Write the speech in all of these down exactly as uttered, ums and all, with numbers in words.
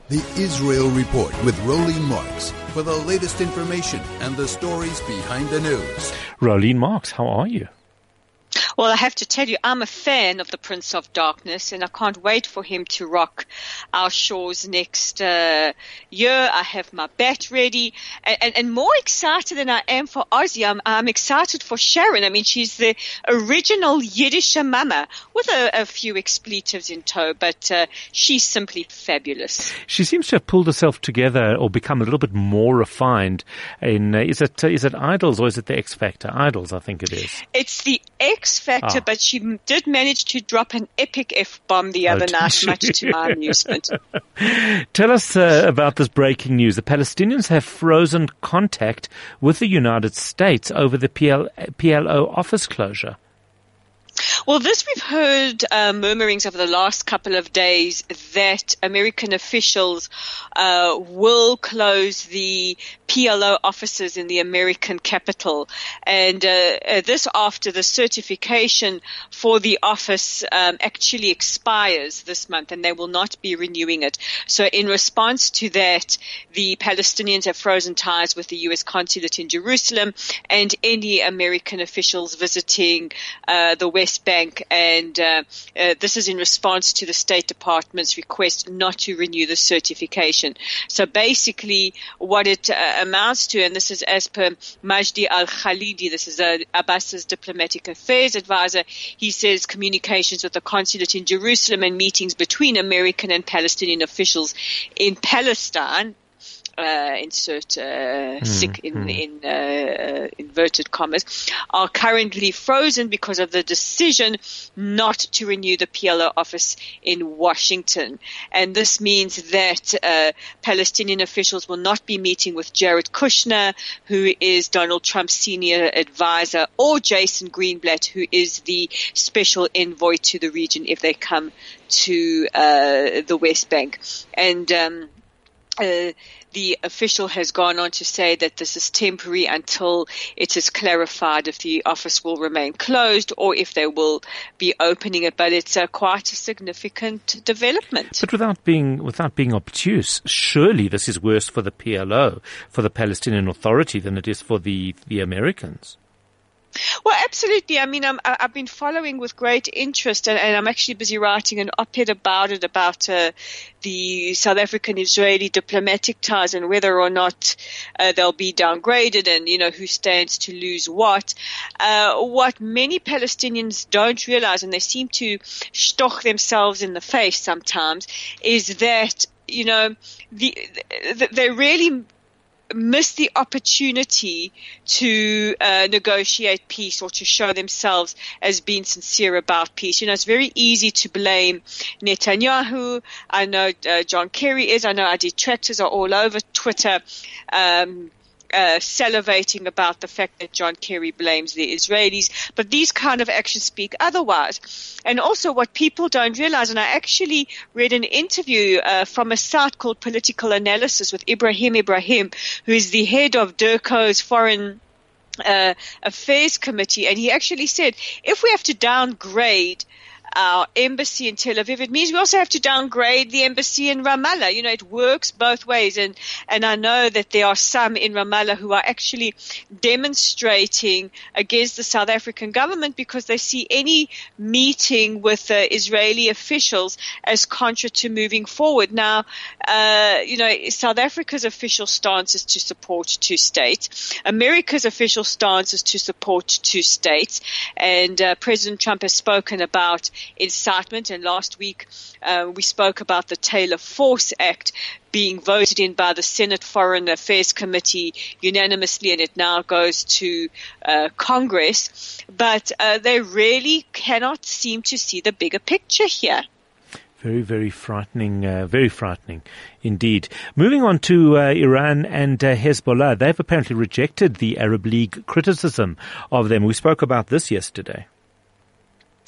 The Israel Report with Rolene Marks for the latest information and the stories behind the news. Rolene Marks, how are you? Well, I have to tell you, I'm a fan of the Prince of Darkness, and I can't wait for him to rock our shores next uh, year. I have my bat ready, and, and, and more excited than I am for Ozzy, I'm, I'm excited for Sharon. I mean, she's the original Yiddish mama with a, a few expletives in tow, but uh, she's simply fabulous. She seems to have pulled herself together or become a little bit more refined. In uh, is it uh, is it Idols or is it the X Factor? Idols, I think it is. It's the X Factor, Ah. but she m- did manage to drop an epic F-bomb the Oh, other did night, she? much to my amusement. Tell us uh, about this breaking news. The Palestinians have frozen contact with the United States over the P L- P L O office closure. Well, this we've heard uh, murmurings over the last couple of days that American officials uh, will close the P L O offices in the American capital. And uh, uh, this after the certification for the office um, actually expires this month, and they will not be renewing it. So in response to that, the Palestinians have frozen ties with the U S consulate in Jerusalem and any American officials visiting uh, the West Bank, and uh, uh, this is in response to the State Department's request not to renew the certification. So basically what it uh, amounts to, and this is as per Majdi Al-Khalidi, this is uh, Abbas's diplomatic affairs advisor, he says communications with the consulate in Jerusalem and meetings between American and Palestinian officials in Palestine, Uh, insert uh, Mm, sick in, mm. in uh, inverted commas, are currently frozen because of the decision not to renew the P L O office in Washington. And this means that uh, Palestinian officials will not be meeting with Jared Kushner, who is Donald Trump's senior advisor, or Jason Greenblatt, who is the special envoy to the region if they come to uh, the West Bank. And um, uh, the official has gone on to say that this is temporary until it is clarified if the office will remain closed or if they will be opening it. But it's uh, quite a significant development. But without being without being obtuse, surely this is worse for the P L O, for the Palestinian Authority, than it is for the the Americans. Well, absolutely. I mean, I'm, I've been following with great interest, and, and I'm actually busy writing an op-ed about it, about uh, the South African-Israeli diplomatic ties and whether or not uh, they'll be downgraded and, you know, who stands to lose what. Uh, what many Palestinians don't realize, and they seem to stoch themselves in the face sometimes, is that, you know, the, the they really miss the opportunity to uh, negotiate peace or to show themselves as being sincere about peace. You know, it's very easy to blame Netanyahu. I know uh, John Kerry is. I know our detractors are all over Twitter um Uh, salivating about the fact that John Kerry blames the Israelis, but these kind of actions speak otherwise. And also what people don't realize, and I actually read an interview uh, from a site called Political Analysis with Ibrahim Ibrahim, who is the head of DIRCO's Foreign uh, Affairs Committee, and he actually said, if we have to downgrade our embassy in Tel Aviv, it means we also have to downgrade the embassy in Ramallah. You know, it works both ways. And, and I know that there are some in Ramallah who are actually demonstrating against the South African government because they see any meeting with uh, Israeli officials as contra to moving forward. Now, uh, you know, South Africa's official stance is to support two states. America's official stance is to support two states. And uh, President Trump has spoken about incitement, and last week uh, we spoke about the Taylor Force Act being voted in by the Senate Foreign Affairs Committee unanimously, and it now goes to uh, Congress. But uh, they really cannot seem to see the bigger picture here. Very, very frightening, uh, very frightening indeed. Moving on to uh, Iran and uh, Hezbollah, they've apparently rejected the Arab League criticism of them. We spoke about this yesterday.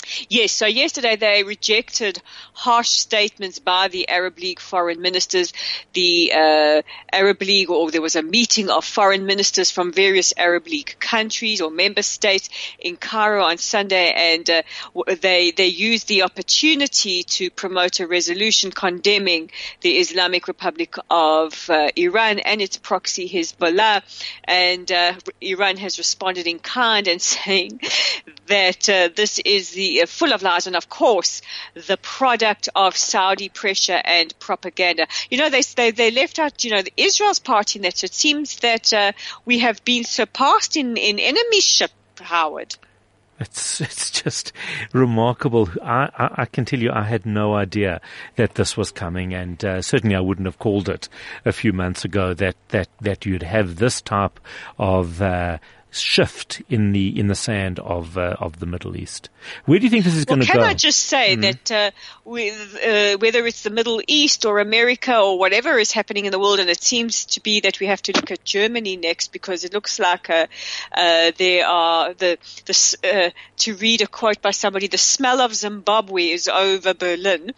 Yes, so yesterday they rejected harsh statements by the Arab League foreign ministers. The uh, Arab League, or there was a meeting of foreign ministers from various Arab League countries or member states in Cairo on Sunday, and uh, they they used the opportunity to promote a resolution condemning the Islamic Republic of uh, Iran and its proxy Hezbollah. And uh, Iran has responded in kind and saying that uh, this is the uh, full of lies and, of course, the product of Saudi pressure and propaganda. You know, they they, they left out, you know, the Israel's part in that. So it seems that uh, we have been surpassed in, in enemyship, Howard. It's it's just remarkable. I, I, I can tell you I had no idea that this was coming, and uh, certainly I wouldn't have called it a few months ago that, that, that you'd have this type of uh, shift in the in the sand of uh, of the Middle East. Where do you think this is well, going to go? Can I just say mm-hmm. that uh, with, uh, whether it's the Middle East or America or whatever is happening in the world, and it seems to be that we have to look at Germany next, because it looks like uh, uh, there are the the uh, to read a quote by somebody, the smell of Zimbabwe is over Berlin.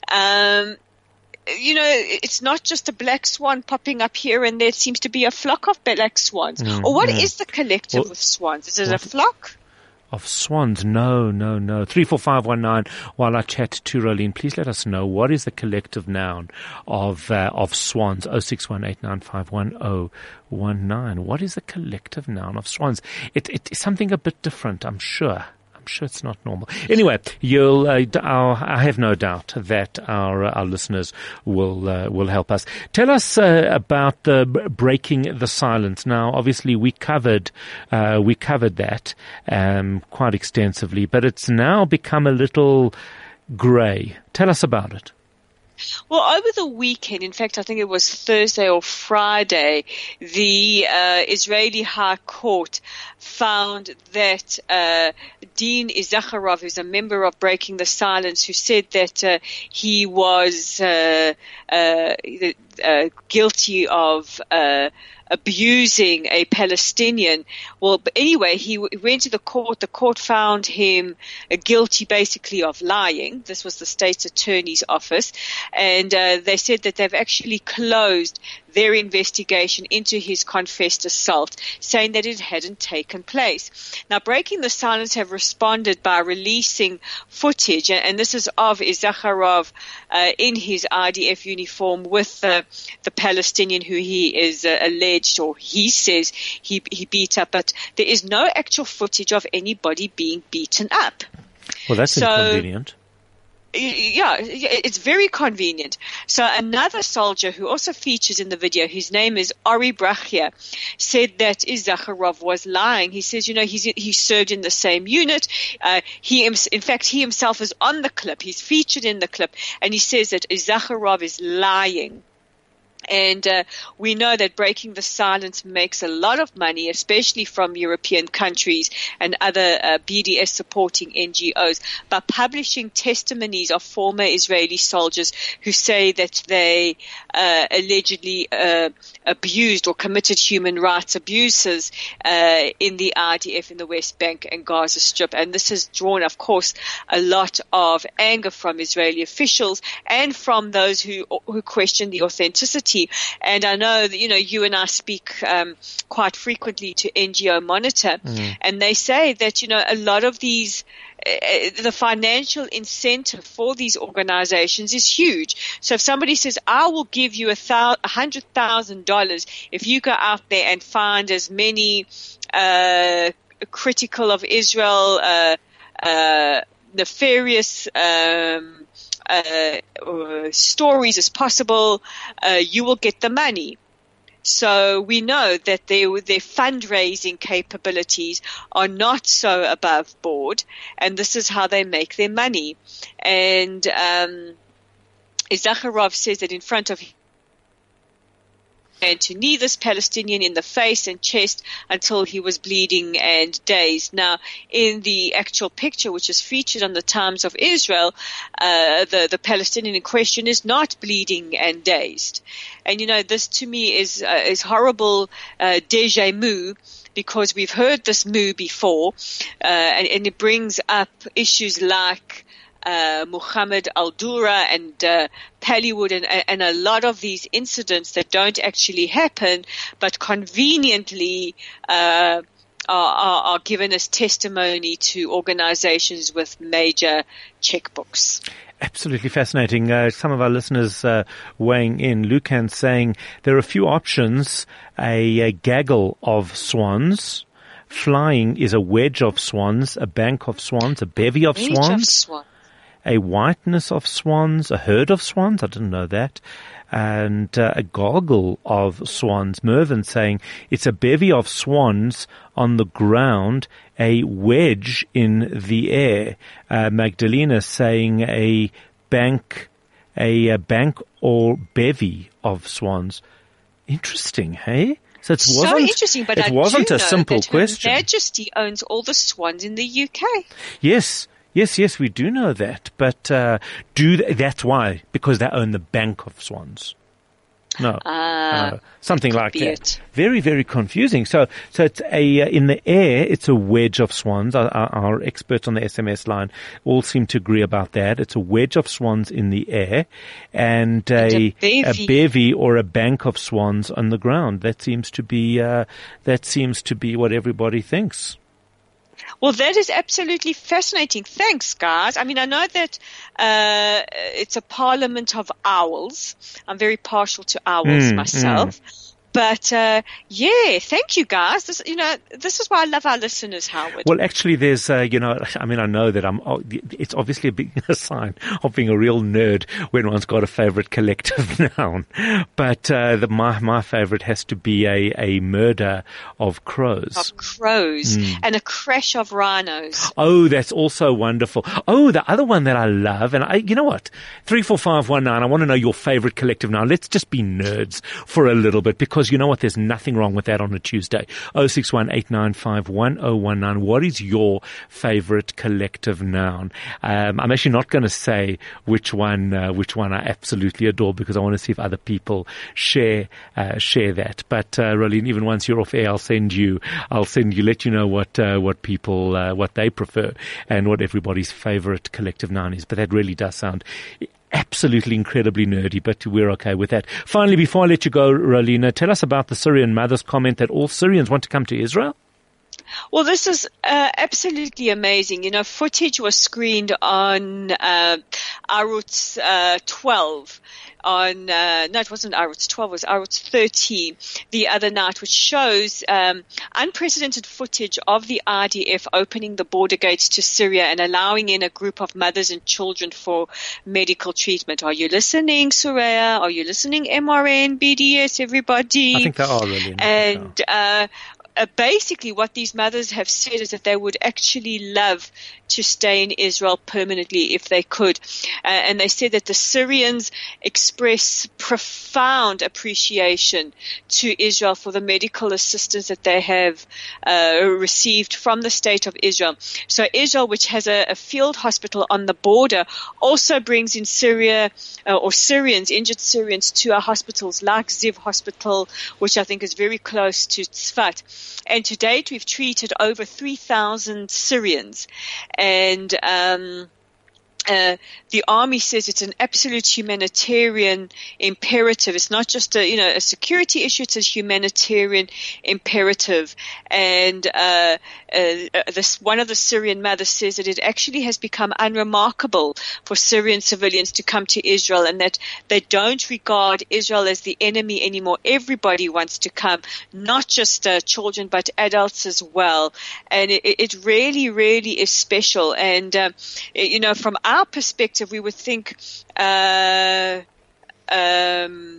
Um, You know, it's not just a black swan popping up here and there. It seems to be a flock of black swans. Mm, or what mm. is the collective well, of swans? Is it what? a flock? Of swans? No, no, no. three four five one nine. While I chat to Rolene, please let us know, what is the collective noun of uh, of swans? oh six one eight nine five one oh one nine. What is the collective noun of swans? It, it's something a bit different, I'm sure. I'm sure it's not normal. Anyway, you'll. Uh, our, I have no doubt that our uh, our listeners will uh, will help us. Tell us uh, about the b- breaking the silence. Now, obviously, we covered uh, we covered that um, quite extensively, but it's now become a little grey. Tell us about it. Well, over the weekend, in fact, I think it was Thursday or Friday, the uh, Israeli High Court found that uh, Dean Iszacharov, who's a member of Breaking the Silence, who said that uh, he was uh, uh, uh, guilty of uh, abusing a Palestinian. Well, but anyway, he w- went to the court. The court found him uh, guilty basically of lying. This was the state's attorney's office. And uh, they said that they've actually closed their investigation into his confessed assault, saying that it hadn't taken place. Now, Breaking the Silence have responded by releasing footage, and, and this is of Iszacharov uh, in his I D F uniform with uh, the Palestinian who he is uh, alleged, or he says he, he beat up, but there is no actual footage of anybody being beaten up. Well, that's so, inconvenient. Yeah, it's very convenient. So another soldier who also features in the video, his name is Ori Brachia, said that Iszacharov was lying. He says, you know, he's, he served in the same unit. Uh, he, in fact, he himself is on the clip. He's featured in the clip, and he says that Iszacharov is lying. And uh, we know that Breaking the Silence makes a lot of money, especially from European countries and other uh, B D S supporting N G Os, by publishing testimonies of former Israeli soldiers who say that they uh, allegedly uh, abused or committed human rights abuses uh, in the I D F in the West Bank and Gaza Strip. And this has drawn, of course, a lot of anger from Israeli officials and from those who who question the authenticity. And I know that, you know, you and I speak um, quite frequently to N G O Monitor, mm. and they say that, you know, a lot of these, uh, the financial incentive for these organizations is huge. So if somebody says, I will give you a thou- one hundred thousand dollars if you go out there and find as many uh, critical of Israel, uh, uh, nefarious um Uh, uh, stories as possible, uh, you will get the money. So we know that their, their fundraising capabilities are not so above board, and this is how they make their money. And um, Iszacharov says that in front of to knee this Palestinian in the face and chest until he was bleeding and dazed. Now, in the actual picture, which is featured on the Times of Israel, uh, the, the Palestinian in question is not bleeding and dazed. And, you know, this to me is, uh, is horrible, uh, deja vu, because we've heard this moo before, uh, and, and it brings up issues like Uh, Muhammad al-Dura and uh, Pallywood and, and a lot of these incidents that don't actually happen, but conveniently uh, are, are, are given as testimony to organizations with major checkbooks. Absolutely fascinating. Uh, some of our listeners uh, weighing in. Lucan saying there are a few options, a, a gaggle of swans. Flying is a wedge of swans, a bank of swans, a bevy of wedge swans. Of swan. A whiteness of swans, a herd of swans, I didn't know that, and uh, a goggle of swans. Mervyn saying it's a bevy of swans on the ground, a wedge in the air. Uh, Magdalena saying a bank, a, a bank or bevy of swans. Interesting, hey? So it so wasn't, interesting, but it I wasn't do a know simple that question. Her Majesty owns all the swans in the U K. Yes. Yes, yes, we do know that, but uh, do th- that's why, because they own the bank of swans. No, uh, uh, something like that. It. Very, very confusing. So, so it's a uh, in the air, it's a wedge of swans. Our, our, our experts on the S M S line all seem to agree about that. It's a wedge of swans in the air, and a, and a, bevy. a bevy or a bank of swans on the ground. That seems to be uh, that seems to be what everybody thinks. Well, that is absolutely fascinating. Thanks, guys. I mean, I know that uh, it's a parliament of owls. I'm very partial to owls mm, myself. Mm. But, uh, yeah, thank you, guys. This, you know, this is why I love our listeners, Howard. Well, actually, there's, uh, you know, I mean, I know that I'm, oh, it's obviously a big a sign of being a real nerd when one's got a favorite collective noun. But, uh, the, my, my favorite has to be a, a murder of crows. Of crows. Mm. And a crash of rhinos. Oh, that's also wonderful. Oh, the other one that I love, and I, you know what? three four five one nine, I want to know your favorite collective noun. Let's just be nerds for a little bit, because you know what? There's nothing wrong with that on a Tuesday. oh six one eight nine five one oh one nine. What is your favorite collective noun? Um, I'm actually not going to say which one, uh, which one I absolutely adore, because I want to see if other people share, uh, share that. But, uh, Rolene, even once you're off air, I'll send you, I'll send you, let you know what, uh, what people, uh, what they prefer and what everybody's favorite collective noun is. But that really does sound absolutely incredibly nerdy, but we're okay with that. Finally, before I let you go, Rolena, tell us about the Syrian mother's comment that all Syrians want to come to Israel. Well, this is uh, absolutely amazing. You know, footage was screened on uh, Arutz uh, twelve. On uh, no, it wasn't Arutz twelve, it was Arutz thirteen the other night, which shows um, unprecedented footage of the I D F opening the border gates to Syria and allowing in a group of mothers and children for medical treatment. Are you listening, Soraya? Are you listening, M R N, B D S, everybody? I think they are, really. And uh, uh, basically what these mothers have said is that they would actually love to stay in Israel permanently if they could. Uh, and they said that the Syrians express profound appreciation to Israel for the medical assistance that they have uh, received from the state of Israel. So Israel, which has a, a field hospital on the border, also brings in Syria uh, or Syrians, injured Syrians, to our hospitals like Ziv Hospital, which I think is very close to Tzfat. And to date, we've treated over three thousand Syrians. And um, uh, the army says it's an absolute humanitarian imperative. It's not just a, you know, a security issue. It's a humanitarian imperative. And uh, uh, this one of the Syrian mothers says that it actually has become unremarkable for Syrian civilians to come to Israel, and that they don't regard Israel as the enemy anymore. Everybody wants to come, not just uh, children, but adults as well. And it, it really, really is special. And, uh, you know, from our perspective, we would think uh, um,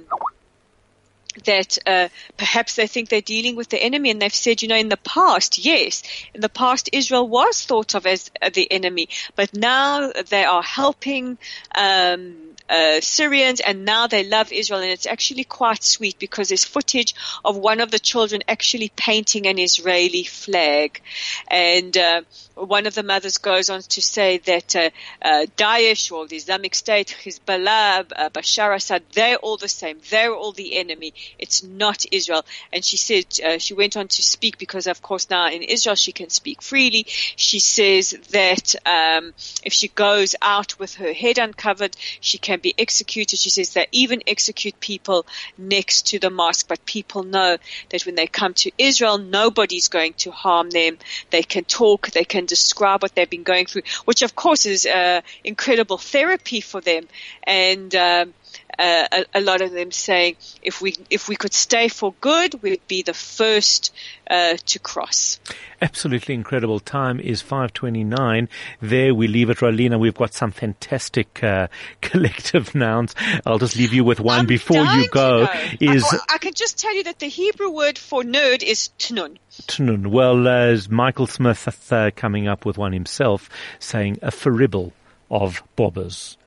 that uh, perhaps they think they're dealing with the enemy, and they've said, you know, in the past, yes, in the past Israel was thought of as the enemy, but now they are helping um, uh, Syrians, and now they love Israel. And it's actually quite sweet because there's footage of one of the children actually painting an Israeli flag. And uh, one of the mothers goes on to say that uh, uh, Daesh or the Islamic State, Hezbollah, uh, Bashar Assad, they're all the same. They're all the enemy. It's not Israel. And she said, uh, she went on to speak because, of course, now in Israel she can speak freely. She says that um, if she goes out with her head uncovered, she can be executed. She says they even execute people next to the mosque, but people know that when they come to Israel, nobody's going to harm them. They can talk, they can describe what they've been going through, which of course is uh, incredible therapy for them. And um, uh, a, a lot of them saying, if we if we could stay for good, we'd be the first uh, to cross. Absolutely incredible. Time is five twenty-nine. There we leave it, Rolina. We've got some fantastic uh, collective nouns. I'll just leave you with one I'm before you go. Is I, I can just tell you that the Hebrew word for nerd is tnun. Tnun. Well, uh, is Michael Smith uh, coming up with one himself, saying a faribble of bobbers.